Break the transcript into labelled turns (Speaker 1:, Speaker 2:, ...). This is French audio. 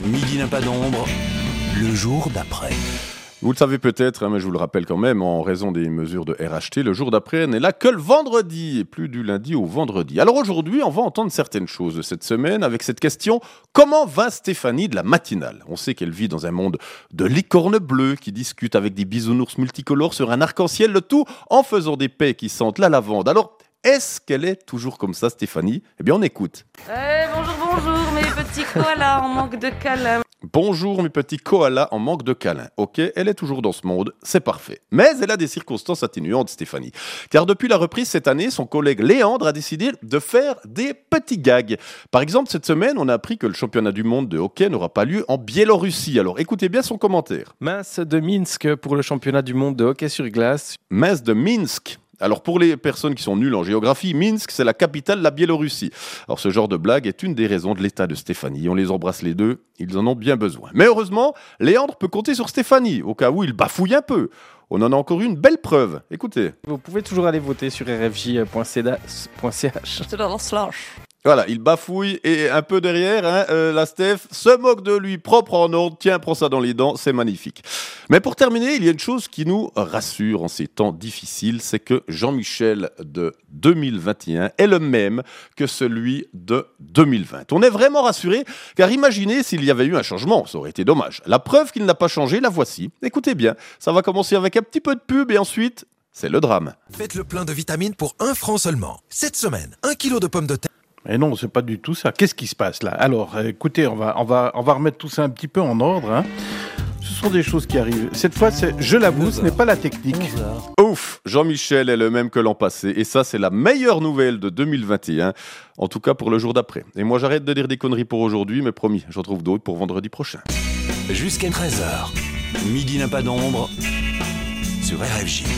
Speaker 1: Midi n'a pas d'ombre, le jour d'après.
Speaker 2: Vous le savez peut-être, mais je vous le rappelle quand même, en raison des mesures de RHT, le jour d'après n'est là que le vendredi, et plus du lundi au vendredi. Alors aujourd'hui, on va entendre certaines choses de cette semaine avec cette question: comment va Stéphanie de la matinale? On sait qu'elle vit dans un monde de licornes bleues qui discutent avec des bisounours multicolores sur un arc-en-ciel, le tout en faisant des paix qui sentent la lavande. Alors, est-ce qu'elle est toujours comme ça, Stéphanie? Eh bien, on écoute.
Speaker 3: Bonjour, mes petits koalas en manque de câlin.
Speaker 2: Bonjour mes petits koalas en manque de câlin. Ok, elle est toujours dans ce monde, c'est parfait. Mais elle a des circonstances atténuantes, Stéphanie. Car depuis la reprise cette année, son collègue Léandre a décidé de faire des petits gags. Par exemple, cette semaine, on a appris que le championnat du monde de hockey n'aura pas lieu en Biélorussie. Alors écoutez bien son commentaire.
Speaker 4: Mince de Minsk pour le championnat du monde de hockey sur glace.
Speaker 2: Mince de Minsk. Alors pour les personnes qui sont nulles en géographie, Minsk, c'est la capitale de la Biélorussie. Alors ce genre de blague est une des raisons de l'état de Stéphanie. On les embrasse les deux, ils en ont bien besoin. Mais heureusement, Léandre peut compter sur Stéphanie, au cas où il bafouille un peu. On en a encore une belle preuve. Écoutez.
Speaker 4: Vous pouvez toujours aller voter sur rfj.ch.
Speaker 2: Voilà, il bafouille et un peu derrière, la Steph se moque de lui, propre en ordre. Tiens, prends ça dans les dents, c'est magnifique. Mais pour terminer, il y a une chose qui nous rassure en ces temps difficiles, c'est que Jean-Michel de 2021 est le même que celui de 2020. On est vraiment rassurés, car imaginez s'il y avait eu un changement, ça aurait été dommage. La preuve qu'il n'a pas changé, la voici. Écoutez bien, ça va commencer avec un petit peu de pub et ensuite, c'est le drame.
Speaker 5: Faites le plein de vitamines pour 1 franc seulement. Cette semaine, 1 kilo de pommes de terre.
Speaker 6: Et non, c'est pas du tout ça. Qu'est-ce qui se passe là? Alors, écoutez, on va remettre tout ça un petit peu en ordre. Hein. Ce sont des choses qui arrivent. Cette fois, je l'avoue, ce n'est pas la technique.
Speaker 2: Ouf, Jean-Michel est le même que l'an passé. Et ça, c'est la meilleure nouvelle de 2021. En tout cas, pour le jour d'après. Et moi, j'arrête de dire des conneries pour aujourd'hui, mais promis, j'en trouve d'autres pour vendredi prochain.
Speaker 1: Jusqu'à 13h, Midi n'a pas d'ombre sur RFJ.